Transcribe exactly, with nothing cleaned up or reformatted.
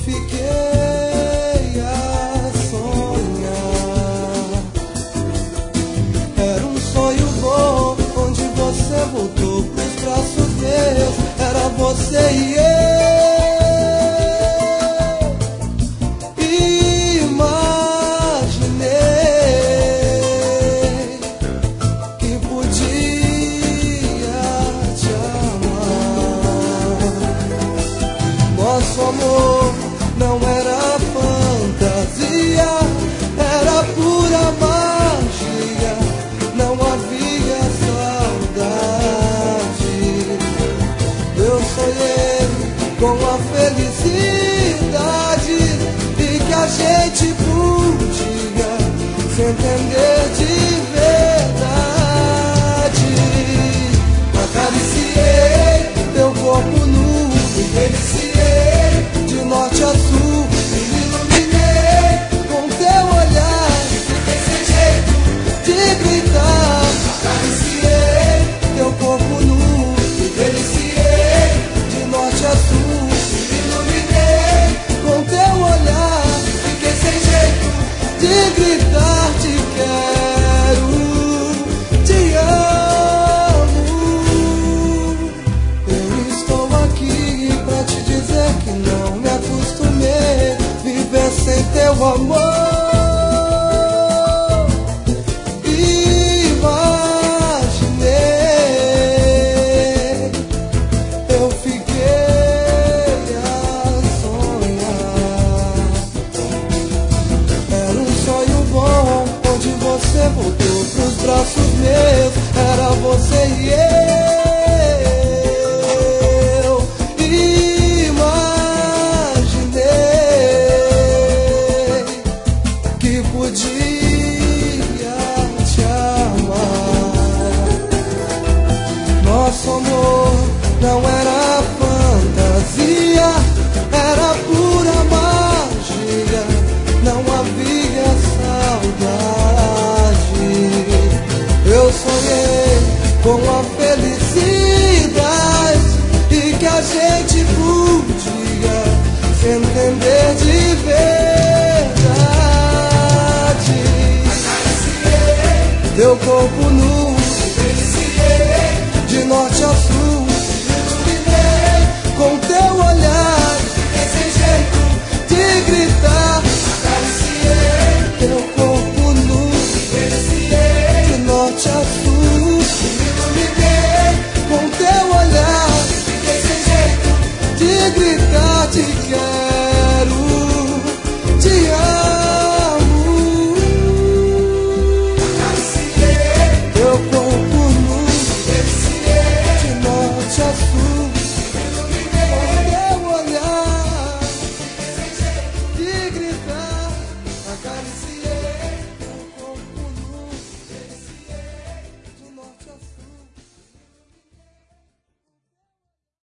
fiquei a sonhar. Era um sonho bom, onde você voltou pros braços meus. Era você e eu. Imaginei que podia te amar. Nosso amor não era fantasia, era pura magia. Não havia saudade. Eu sonhei com a felicidade e que a gente podia se entender de verdade. Acariciei teu corpo nu, me deliciei de norte a sul, me iluminei com teu olhar, fiquei sem jeito de gritar. Acariciei teu corpo nu, me deliciei de norte a sul, me iluminei com teu olhar, fiquei sem jeito de gritar. Te quero, te amo. Eu estou aqui pra te dizer que não me acostumei viver sem teu amor. Imaginei, eu fiquei a sonhar. Era um sonho bom, onde você voltou pros braços meus. Era você e eu. Imaginei que podia te amar. Nosso amor não era fantasia, era pura magia. Não havia saudade. Eu sonhei com a felicidade e que a gente podia se entender de verdade. Acariciei teu corpo nu, me deliciei de norte a sul, me iluminei com teu olhar, fiquei sem jeito de gritar. Acariciei teu corpo nu, me deliciei de norte a sul, me iluminei com teu olhar, fiquei sem jeito de gritar. Te quero.